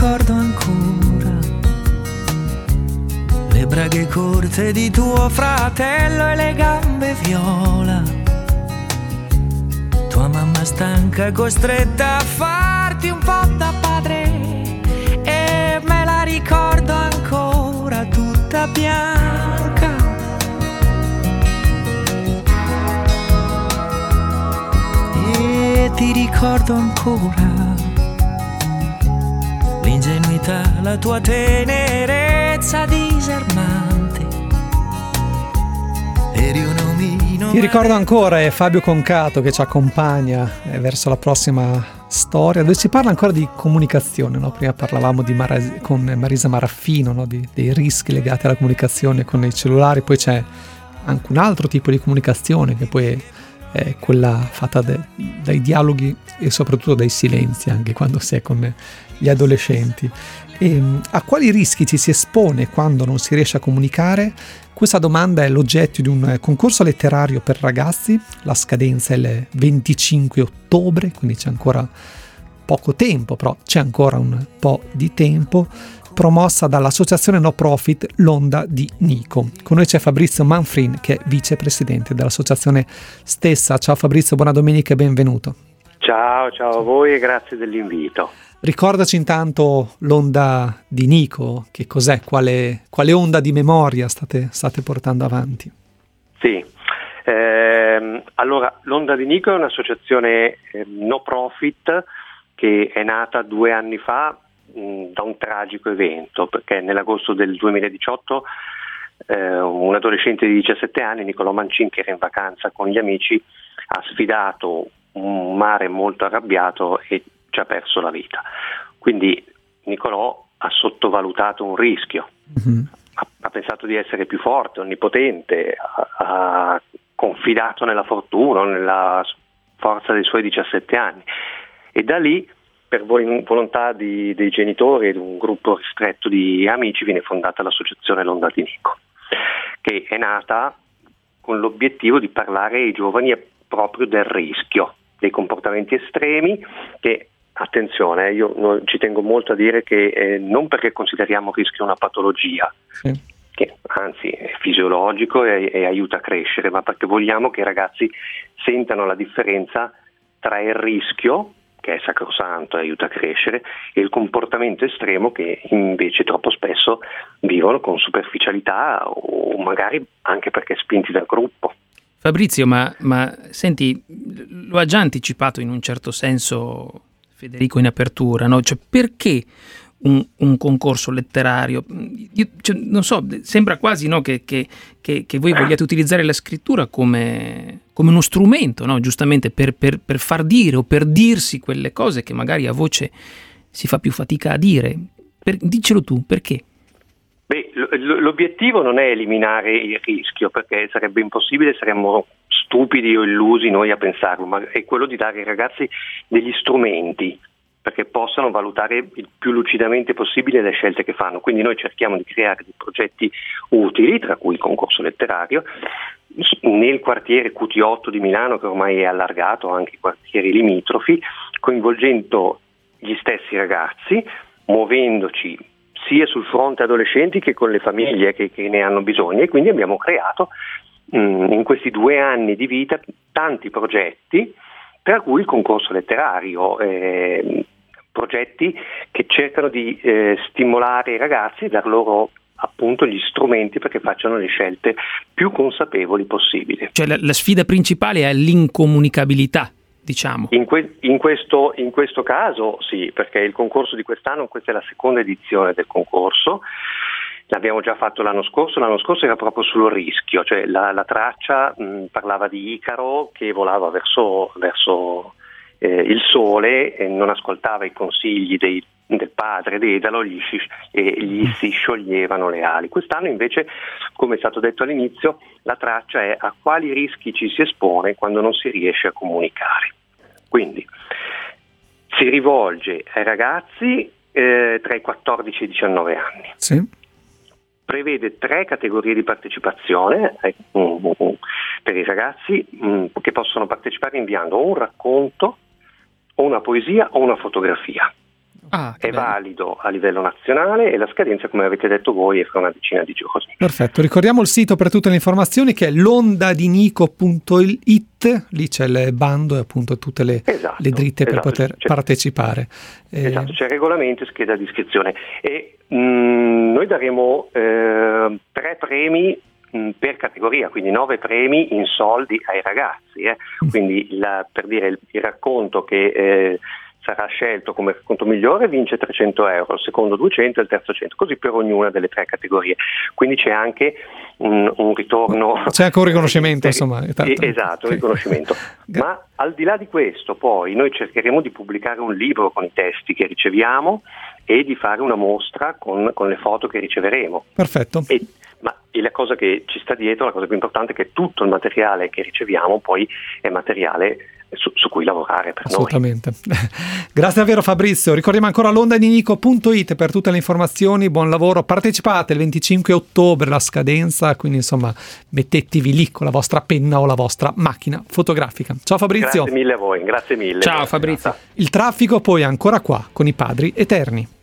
ricordo ancora le braghe corte di tuo fratello e le gambe viola, tua mamma stanca costretta a farti un po' da padre, e me la ricordo ancora tutta bianca. E ti ricordo ancora l'ingenuità, la tua tenerezza disarmante. Eri un omino. Ti ricordo ancora, è Fabio Concato che ci accompagna verso la prossima storia, dove si parla ancora di comunicazione, no? Prima parlavamo con Marisa Maraffino, no? Dei rischi legati alla comunicazione con i cellulari, poi c'è anche un altro tipo di comunicazione che poi è quella fatta dai dialoghi e soprattutto dai silenzi, anche quando si è con gli adolescenti. E a quali rischi ci si espone quando non si riesce a comunicare? Questa domanda è l'oggetto di un concorso letterario per ragazzi. La scadenza è il 25 ottobre, quindi c'è ancora poco tempo, però c'è ancora un po' di tempo, promossa dall'associazione no profit L'Onda di Nico. Con noi c'è Fabrizio Manfrin, che è vicepresidente dell'associazione stessa. Ciao Fabrizio, buona domenica e benvenuto. Ciao a voi e grazie dell'invito. Ricordaci intanto l'Onda di Nico, che cos'è, quale onda di memoria state portando avanti? Sì, allora l'Onda di Nico è un'associazione no profit che è nata 2 anni fa da un tragico evento, perché nell'agosto del 2018 un adolescente di 17 anni, Nicolò Mancin, che era in vacanza con gli amici, ha sfidato un mare molto arrabbiato e ci ha perso la vita. Quindi Nicolò ha sottovalutato un rischio, ha pensato di essere più forte, onnipotente, ha confidato nella fortuna, nella forza dei suoi 17 anni, e da lì, per volontà dei genitori e di un gruppo ristretto di amici, viene fondata l'associazione L'Onda di Nico, che è nata con l'obiettivo di parlare ai giovani proprio del rischio, dei comportamenti estremi che, attenzione, io ci tengo molto a dire che non perché consideriamo il rischio una patologia, che anzi è fisiologico e aiuta a crescere, ma perché vogliamo che i ragazzi sentano la differenza tra il rischio, che è sacrosanto e aiuta a crescere, e il comportamento estremo che invece troppo spesso vivono con superficialità o magari anche perché spinti dal gruppo. Fabrizio, ma senti, lo ha già anticipato in un certo senso Federico in apertura, no? Cioè, perché un concorso letterario? Non so, sembra quasi, no, che voi vogliate utilizzare la scrittura come uno strumento, no? Giustamente per far dire o per dirsi quelle cose che magari a voce si fa più fatica a dire. Dicelo tu, perché? Beh, l'obiettivo non è eliminare il rischio, perché sarebbe impossibile, saremmo stupidi o illusi noi a pensarlo, ma è quello di dare ai ragazzi degli strumenti perché possano valutare il più lucidamente possibile le scelte che fanno. Quindi noi cerchiamo di creare dei progetti utili, tra cui il concorso letterario, nel quartiere QT8 di Milano, che ormai è allargato anche i quartieri limitrofi, coinvolgendo gli stessi ragazzi, muovendoci sia sul fronte adolescenti che con le famiglie che ne hanno bisogno, e quindi abbiamo creato in questi 2 anni di vita tanti progetti, tra cui il concorso letterario, progetti che cercano di stimolare i ragazzi e dar loro appunto gli strumenti perché facciano le scelte più consapevoli possibili. Cioè la sfida principale è l'incomunicabilità, diciamo. In questo caso sì, perché il concorso di quest'anno, questa è la seconda edizione del concorso, l'abbiamo già fatto l'anno scorso era proprio sul rischio, cioè la traccia parlava di Icaro che volava verso il sole e non ascoltava i consigli del padre Dedalo, gli si scioglievano le ali. Quest'anno invece, come è stato detto all'inizio, la traccia è a quali rischi ci si espone quando non si riesce a comunicare. Quindi si rivolge ai ragazzi tra i 14 e i 19 anni. Sì. Prevede 3 categorie di partecipazione per i ragazzi che possono partecipare inviando o un racconto, o una poesia o una fotografia. è valido a livello nazionale e la scadenza, come avete detto voi, è fra una decina di giorni. Perfetto, ricordiamo il sito per tutte le informazioni, che è l'ondadinico.it, lì c'è il bando e appunto tutte le dritte per poter partecipare. Esatto, c'è il regolamento e scheda di iscrizione, e noi daremo 3 premi per categoria, quindi 9 premi in soldi ai ragazzi, quindi per dire il racconto che sarà scelto come racconto migliore vince 300 euro, il secondo 200 e il terzo 100, così per ognuna delle 3 categorie. Quindi c'è anche un ritorno, c'è anche un riconoscimento, insomma. Esatto, un riconoscimento. Ma al di là di questo, poi noi cercheremo di pubblicare un libro con i testi che riceviamo e di fare una mostra con le foto che riceveremo. Perfetto. Ma la cosa che ci sta dietro, la cosa più importante, è che tutto il materiale che riceviamo poi è materiale su cui lavorare per assolutamente. Noi. Grazie davvero Fabrizio, ricordiamo ancora l'ondadinico.it per tutte le informazioni, buon lavoro, partecipate il 25 ottobre la scadenza, quindi insomma mettetevi lì con la vostra penna o la vostra macchina fotografica. Ciao Fabrizio. Grazie mille a voi, grazie mille. Ciao Fabrizio. Il traffico poi è ancora qua con i Padri Eterni.